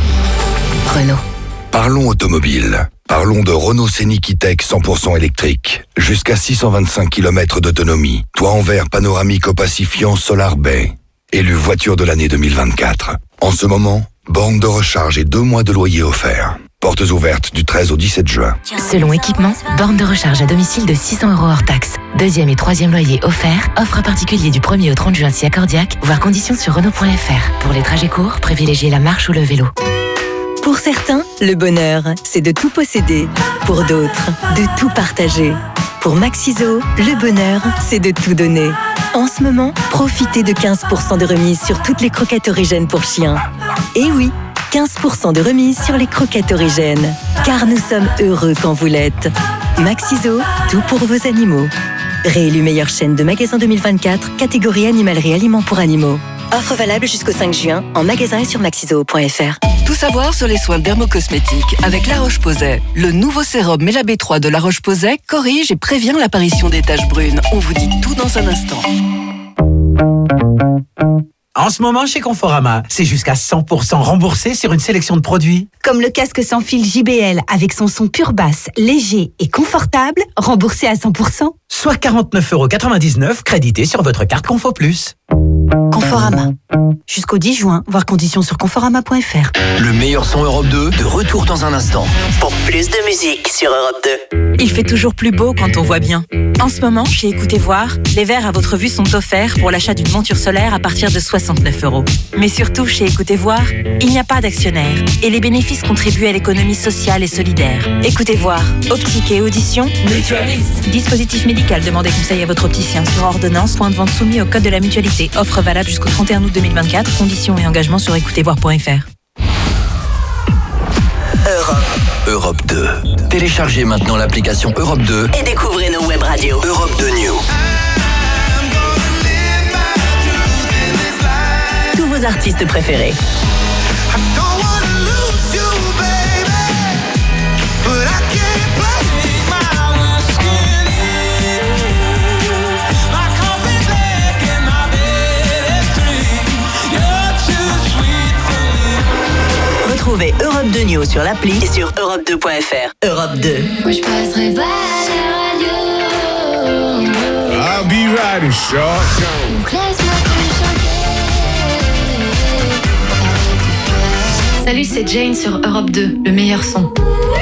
r. Renault. Parlons automobile. Parlons de Renault Scénic E-Tech cent pour cent électrique. Jusqu'à six cent vingt-cinq kilomètres d'autonomie. Toit en verre panoramique opacifiant Solar Bay. Élu voiture de l'année deux mille vingt-quatre. En ce moment, borne de recharge et deux mois de loyer offerts. Portes ouvertes du treize au dix-sept juin. Selon équipement, borne de recharge à domicile de six cents euros hors taxe. Deuxième et troisième loyer offert. Offre particulier du premier au trente juin si accordiaque. Voir conditions sur Renault point f r. Pour les trajets courts, privilégiez la marche ou le vélo. Pour certains, le bonheur, c'est de tout posséder. Pour d'autres, de tout partager. Pour Maxiso, le bonheur, c'est de tout donner. En ce moment, profitez de quinze pour cent de remise sur toutes les croquettes origènes pour chiens. Et oui, quinze pour cent de remise sur les croquettes origènes. Car nous sommes heureux quand vous l'êtes. Maxiso, tout pour vos animaux. Réélu meilleure chaîne de magasins deux mille vingt-quatre, catégorie animalerie aliments pour animaux. Offre valable jusqu'au cinq juin, en magasin et sur maxiso point f r. Tout savoir sur les soins dermocosmétiques avec La Roche-Posay. Le nouveau sérum Mela B trois de La Roche-Posay corrige et prévient l'apparition des taches brunes. On vous dit tout dans un instant. En ce moment, chez Conforama, c'est jusqu'à cent pour cent remboursé sur une sélection de produits. Comme le casque sans fil J B L avec son son pure basse, léger et confortable, remboursé à cent pour cent. Soit quarante-neuf euros quatre-vingt-dix-neuf crédité sur votre carte Confo Plus. Conforama. Jusqu'au dix juin, voir conditions sur conforama point f r. Le meilleur son Europe deux, de retour dans un instant. Pour plus de musique sur Europe deux. Il fait toujours plus beau quand on voit bien. En ce moment, chez Écoutez Voir, les verres à votre vue sont offerts pour l'achat d'une monture solaire à partir de soixante-neuf euros. Mais surtout, chez Écoutez Voir, il n'y a pas d'actionnaire et les bénéfices contribuent à l'économie sociale et solidaire. Écoutez Voir, optique et audition, mutualiste. Dispositif médical, demandez conseil à votre opticien sur ordonnance, point de vente soumis au code de la mutualité. Offre valable jusqu'au trente et un août deux mille vingt-quatre. Conditions et engagements sur écoutez voir point f r. Europe. Europe deux. Téléchargez maintenant l'application Europe deux Et découvrez nos web radios. Europe deux News. Tous vos artistes préférés. Retrouvez Europe deux News sur l'appli et sur europe deux point f r. Europe deux. Moi je passerai pas à la radio. I'll be riding shotgun. Donc laisse-moi te chanter. Salut, c'est Jane sur Europe deux, le meilleur son.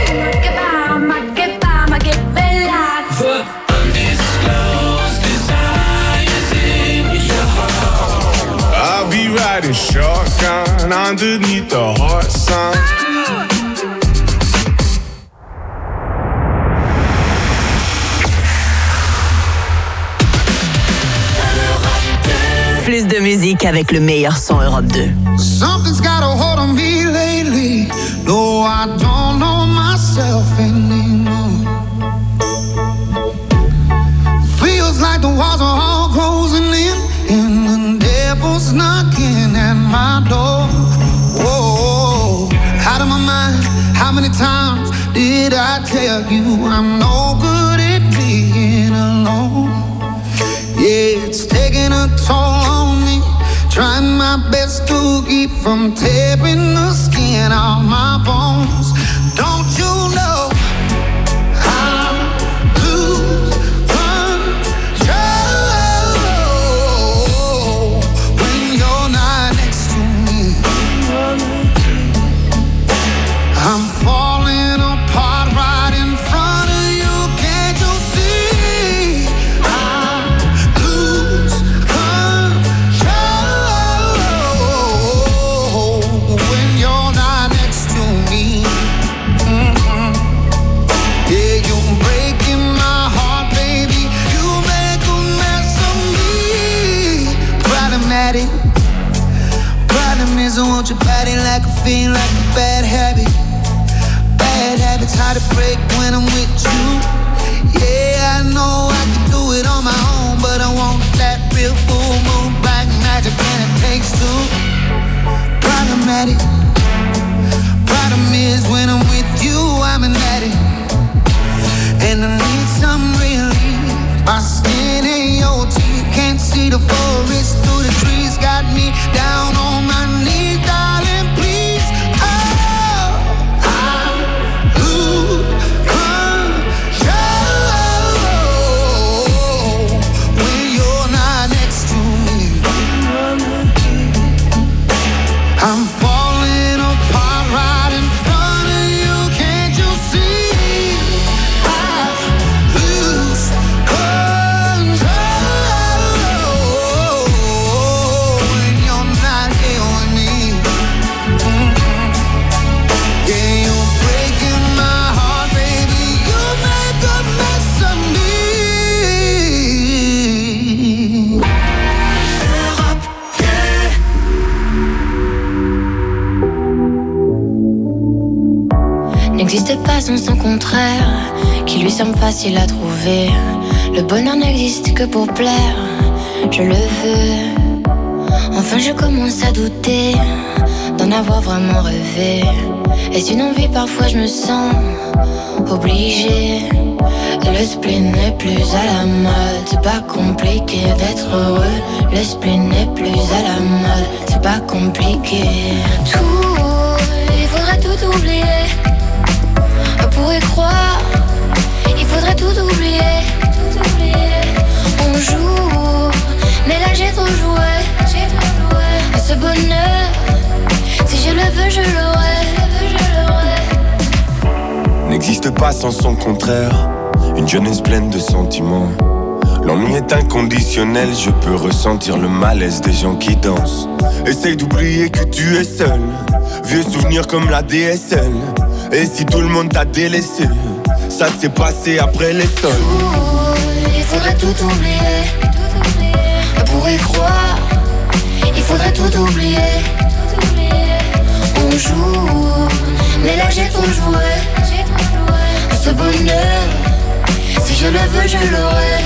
I'll be riding shotgun underneath the hot sun. Plus de musique avec le meilleur son Europe deux. Something's got a hold on me lately. No, I don't know myself anymore. Feels like the walls are all closing in, and the devil's knocking at my door. Whoa, out of my mind. How many times did I tell you I'm no good at being alone? Yeah, it's taking a toll on me. Trying my best to keep from tearing the skin off my bones. Don't you know I lose control when you're not next to me? I'm falling apart right in front of you. Can't you see? I lose control when you're not next to me. Mm-mm. Yeah, you're breaking my heart, baby. You make a mess of me. Problematic. Problem is I want your body like a fiend, like a bad habit. Bad habits hard to break when I'm with you. Yeah, I know I can do it on my own, but I want that real full moon black magic, and it takes two. Problematic. Problem is when I'm with you, I'm an addict, and I need some relief. My skin ain't your teeth, can't see the forest through the trees. Got me down on my knees, darling, please. Oh, I lose control when you're not next to me. I'm falling apart right in front of you. Can't you see? I lose control when you're not here with me. Mm-mm. Yeah, you're breaking my heart, baby. You make a mess of me. N'existe pas sans son contraire, qui lui semble facile à trouver. Le bonheur n'existe que pour plaire, je le veux. Enfin je commence à douter d'en avoir vraiment rêvé. Est-ce une envie? Parfois je me sens obligée. Le spleen n'est plus à la mode, c'est pas compliqué d'être heureux. Le spleen n'est plus à la mode, c'est pas compliqué. Tout, il faudrait tout oublier. On pourrait croire, il faudrait tout oublier, tout oublier. On joue, mais là j'ai trop joué, j'ai ce bonheur. Si je le veux, je l'aurai. N'existe pas sans son contraire. Une jeunesse pleine de sentiments. L'ennui est inconditionnel, je peux ressentir le malaise des gens qui dansent. Essaye d'oublier que tu es seul. Vieux souvenirs comme la D S L. Et si tout le monde t'a délaissé, ça s'est passé après les sols. Il faudrait tout oublier. Pour y croire, il faudrait tout oublier. On joue, mais là j'ai trop joué. Ce bonheur, si je le veux, je l'aurai.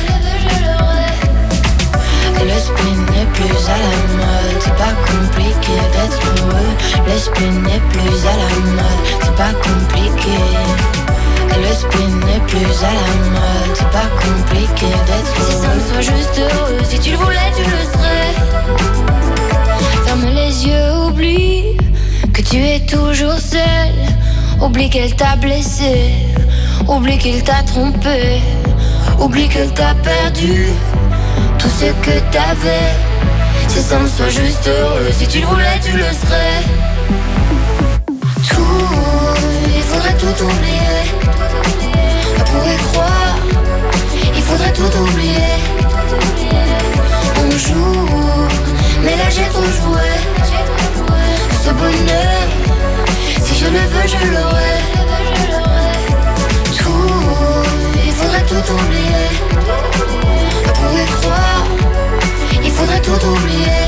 Le spin n'est plus à la mode, c'est pas compliqué d'être heureux. Le spin n'est plus à la mode, c'est pas compliqué. Le spin n'est plus à la mode, c'est pas compliqué d'être heureux. Si ça me soit juste heureux, si tu le voulais, tu le serais. Ferme les yeux, oublie que tu es toujours seul. Oublie qu'elle t'a blessé, oublie qu'il t'a trompé, oublie qu'elle t'a perdu tout ce que t'avais. Si ça me soit juste heureux, si tu le voulais, tu le serais. Tout, il faudrait tout oublier. Pour y croire, il faudrait tout oublier. On joue, mais là j'ai trop joué. Ce bonheur, si je le veux, je l'aurai. Tout, il faudrait tout oublier. Pour y croire, il faudrait tout oublier.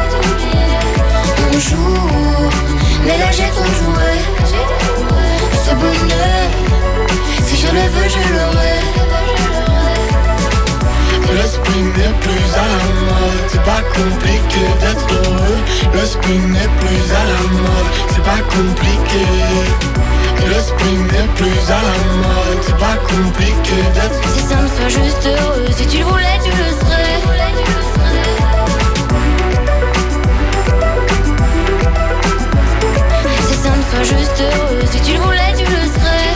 On joue, mais là j'ai trop joué. Ce bonheur, si je le veux, je l'aurai. Le spin n'est plus à la mode, c'est pas compliqué d'être heureux. Le spin n'est plus à la mode, c'est pas compliqué. Le spin n'est plus à la mode, c'est pas compliqué d'être heureux. Si ça me soit juste heureux, si tu le voulais, tu le serais. Si ça me soit juste heureux, si tu le voulais, tu le serais.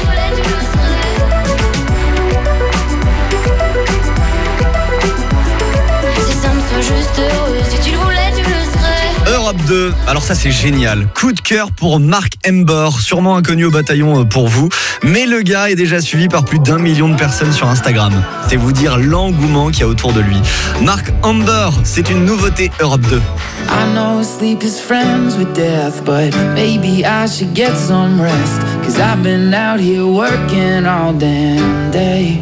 Si ça me soit juste heureux, si tu le voulais, tu le serais. Europe deux, alors ça c'est génial. Coup de cœur pour Mark Embor, sûrement inconnu au bataillon pour vous, mais le gars est déjà suivi par plus d'un million de personnes sur Instagram. C'est vous dire l'engouement qu'il y a autour de lui. Mark Embor, c'est une nouveauté Europe deux. I know sleep is friends with death, but maybe I should get some rest. Cause I've been out here working all damn day.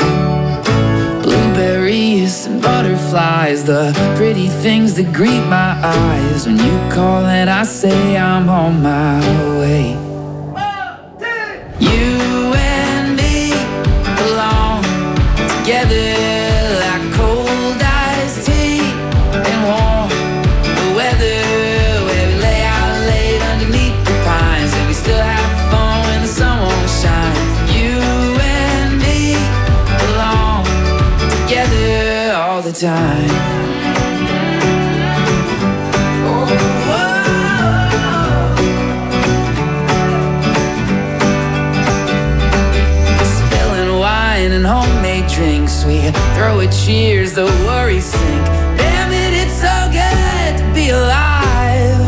Blueberries and butterflies, the pretty things that greet my eyes. When you call and I say I'm on my way. You and me belong together like cold iced tea and warm weather, where we lay out late underneath the pines and we still have fun when the sun won't shine. You and me belong together all the time. Spilling wine and homemade drinks, we throw a cheers, the worries sink. Damn it, it's so good to be alive.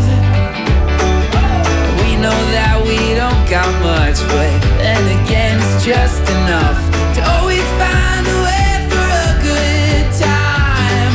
We know that we don't got much, but then again it's just enough to always find a way for a good time.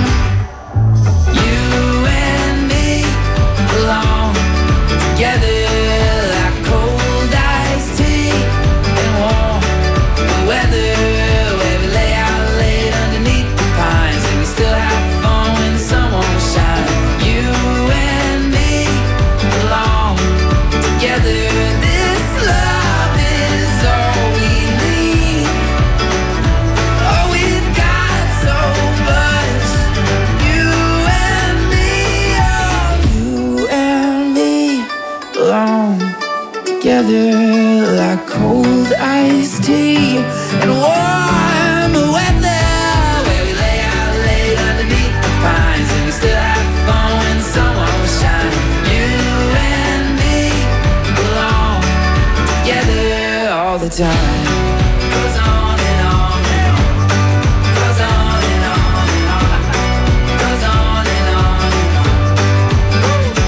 You and me belong together like cold iced tea and warm weather, where we lay out late underneath the pines and we still have fun when the sun won't shine. You and me belong together. This love is all we need. Oh, we've got so much. You and me, oh, you and me belong together like cold iced tea and warm weather, where we lay out late underneath the pines and we still have fun when the sun won't shine. You and me belong together all the time. Goes on and on and on. Goes on and on and on. Goes on and on and on.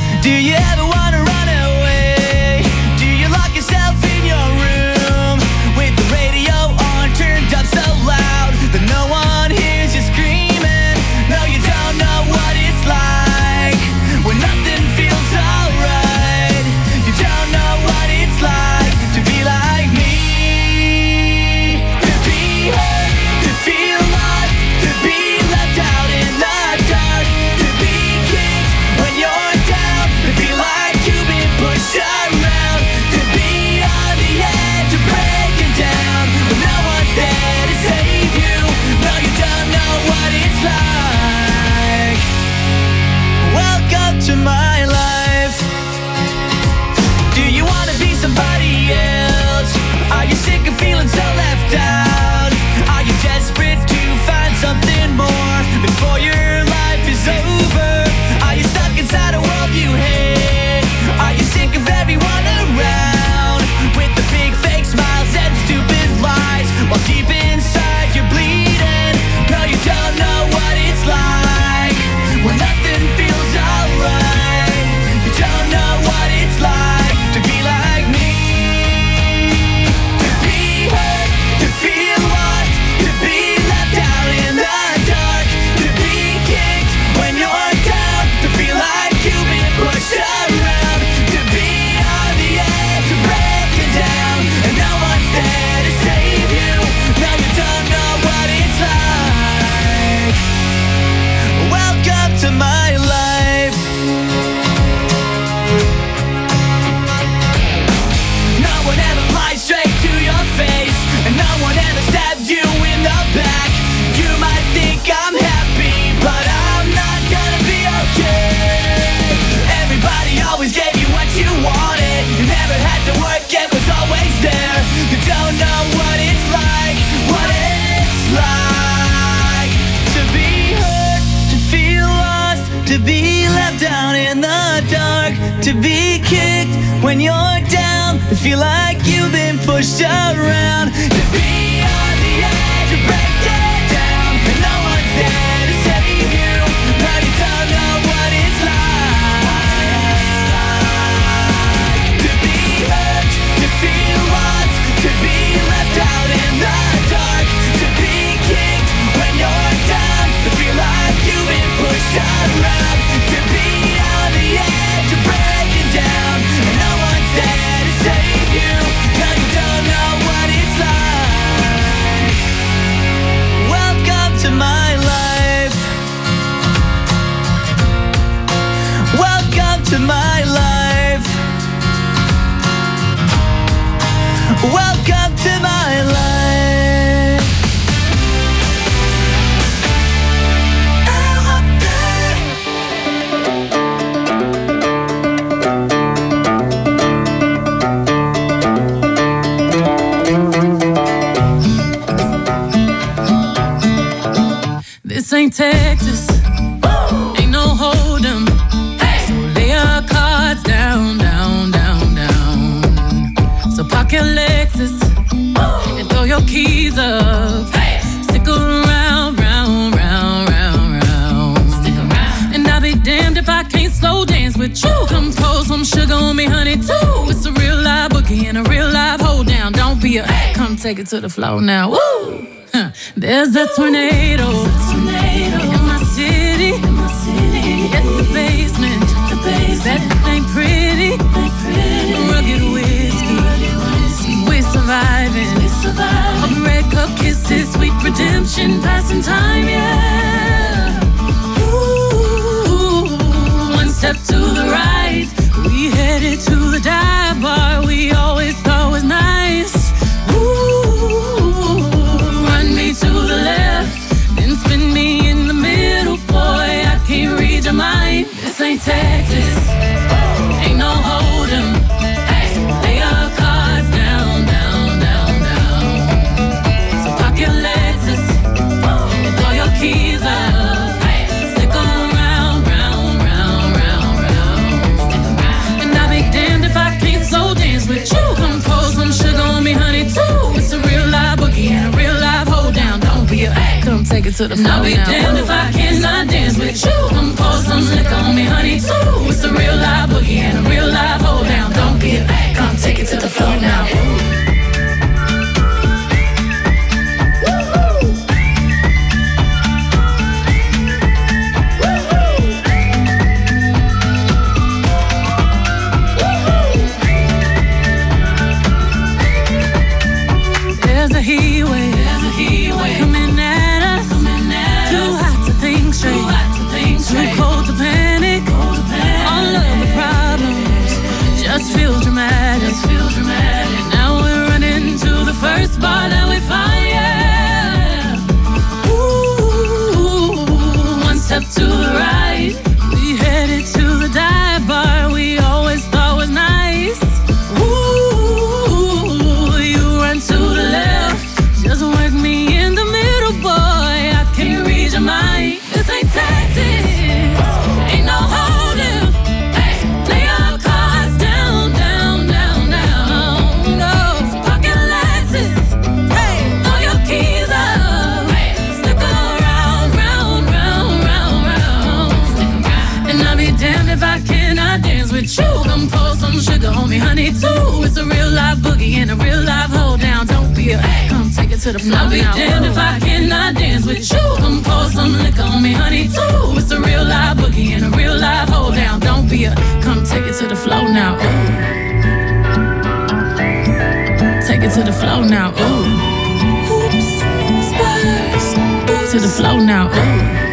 Do you ever wanna run away? Do you lock yourself in your room with the radio on, turned up so loud that no one hears you screaming? No, you don't know what it's like when nothing feels alright. You don't know what it's like to be like me, to be hurt, to feel lost, to be left out in the dark, to be kicked when you're down, to feel like you've been pushed around, to be on the edge of breaking down, but no one's there to save you. No, you don't know what it's like. Welcome to my life. Do you wanna be somebody else? Are you sick of feeling so left out? Are you desperate to find something more before your life is over? Are you stuck inside a world you hate? Are you sick of everyone around with the big fake smiles and stupid lies while deep inside you're bleeding? No, you don't know what it's like when nothing feels alright. You don't know what it's like to be like me, to be hurt, to feel lost, to be left out in the dark, to be kicked when you're down, to feel like you've been pushed around, to be on the edge of breaking down, and no one's there to save you. No, you don't know what it's like. Welcome to my life. No one ever lies straight to your face, and no one ever stabs you in the back. You might think I'm happy, but I'm not gonna be okay. Everybody always gave you what you wanted. You never had to work, it was always there. You don't know what it's like, what it's like to be hurt, to feel lost, to be left down in the dark, to be kicked when you're down, to feel like you've been pushed around, to be on the edge of breaking down, and no one's there to save you. No, you don't know what it's like to be hurt, to feel lost, to be left out in the dark, to be kicked when you're down, to feel like you've been pushed around, to be on the edge of breaking down, and no one's there to save you. No, you don't know what it's like. Welcome to my life. Welcome to my life. Welcome to my life. This ain't Texas, ain't no hold'em. So lay your cards down, down, down, down. So park your Lexus and throw your keys up. Stick around, round, round, round, round. Stick around. And I'll be damned if I can't slow dance with you. Come pour some sugar on me, honey, too. It's a real live boogie and a real live hold down. Don't be a, come take it to the floor now. Woo! Huh. There's a tornado, tornado in my city, in my city. At the basement, the basement. That ain't pretty, ain't pretty. Rugged whiskey, rugged whiskey. We're surviving, we're surviving. Red cup kisses, sweet redemption, passing time, yeah. Ooh, one step to the right, we headed to the dive bar we always thought was nice. Ooh, run me to the left, then spin me in the middle, boy, I can't read your mind. This ain't Texas, ain't no hold'em. Lay your cards down, down, down, down. So park your Lexus and throw your take it to the floor. I'll be damned if I cannot dance with you. Come pour some liquor on me, honey, too. It's a real live boogie and a real live hold down. Don't be a hey, come take it to the floor now. There's a heat wave, there's a heat wave coming at us, coming at too us. Hot to think straight, too hot to think straight, too cold to panic, cold to panic. All of the problems just feel dramatic, just feel dramatic. Now we're running to the first bar that we find, yeah. Ooh, one step to the right, we headed to the dive bar we always thought was nice. Ooh, you run to the left, just work me in the middle, boy. I can't read your mind. This ain't Texas, ain't no holding. Hey, lay your cards down, down, down, down. No pocket Lexus. Hey, throw your keys up. Hey, stick around, round, round, round, round. Stick around. And I'll be damned if I cannot dance with you. Come pour some sugar on me, honey, too. It's a real live boogie and a real live hold down. Don't be a hey, come take it to the floor. I'll be damned if I cannot dance with you. Come pour some liquor on me, honey, too. It's a real live boogie and a real live hold down. Don't be a come take it to the floor now. Ooh. Take it to the floor now. Ooh. Oops, Spurs. To the floor now. Ooh.